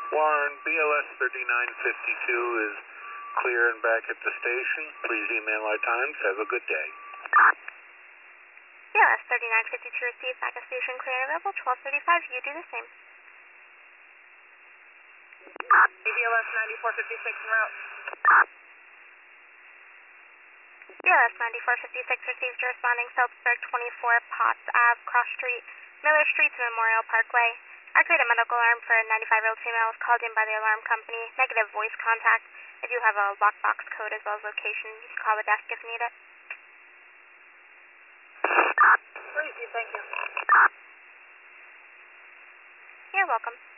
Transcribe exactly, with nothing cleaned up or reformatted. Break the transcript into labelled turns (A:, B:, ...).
A: Warren, B L S thirty-nine fifty-two is clear and back at the station. Please email our times. Have a good day.
B: B L S thirty-nine fifty-two received, back at station clear and available, twelve thirty-five. You do the same.
C: B L S ninety-four fifty-six en route.
B: B L S ninety-four fifty-six received, responding Phillipsburg twenty-four Potts Ave, Cross Street, Miller Street to Memorial Parkway. Activated medical alarm for a ninety-five-year-old female was called in by the alarm company. Negative voice contact. If you have a lockbox code as well as location, you can call the desk if needed.
C: Please, thank you.
B: You're welcome.